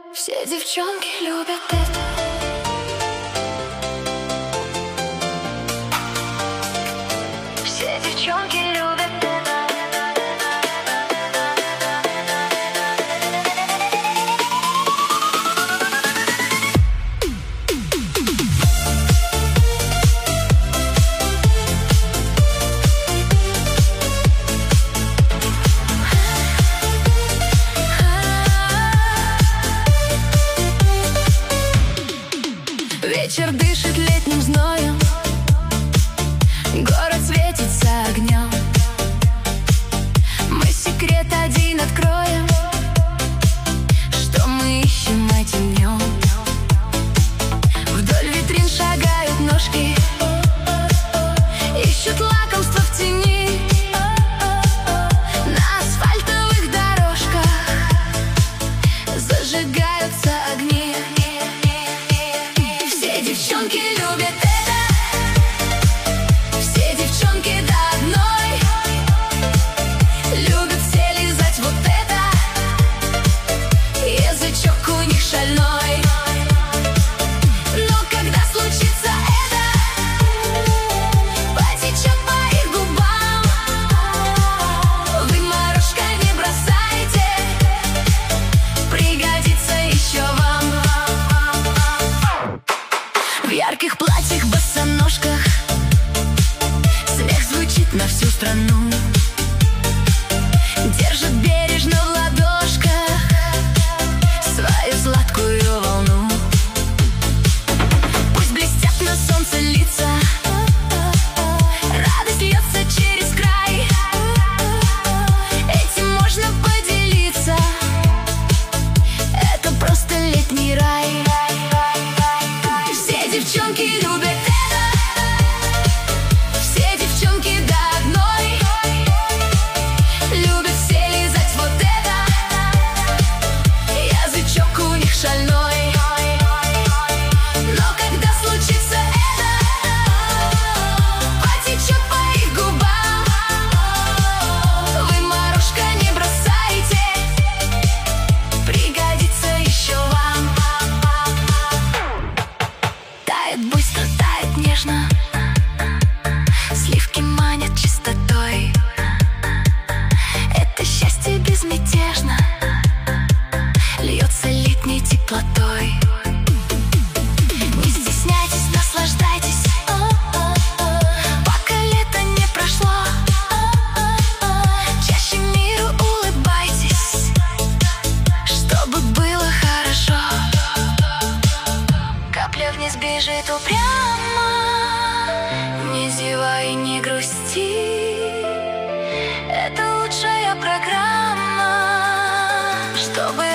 Все девчонки любят это. Все девчонки любят это. Вечер дышит летним зноем, город светится огнем. Мы секрет один откроем, что мы ищем этим днем. Вдоль витрин шагают ножки, ищут лакомство в тени. На асфальтовых дорожках зажигаются огни. Все девчонки любят это. Все девчонки до одной любят все лизать вот это. Язычок у них шальной. Но когда случится это, потечет по их губам. Вы морожка не бросайте, пригодится еще вам. В ярких платьях, босоножках смех звучит на всю страну. Держит бережно в ладошках свою сладкую волну. Пусть блестят на солнце лица, радость льется через край. Этим можно поделиться, это просто летний рай. Все девчонки любят это. Все девчонки до одной любят все лизать вот это. Язычок у них шальной. Но когда случится это, потечет по их губам. Вы морожка не бросайте, пригодится еще вам. Тает быстро, тает нежно, сливки манят чистотой. Это счастье безмятежно, льется летней теплотой. Не стесняйтесь, наслаждайтесь, пока лето не прошло. Чаще миру улыбайтесь, чтобы было хорошо. Капля вниз бежит упрямо, не зевай, не грусти. Это лучшая программа, чтобы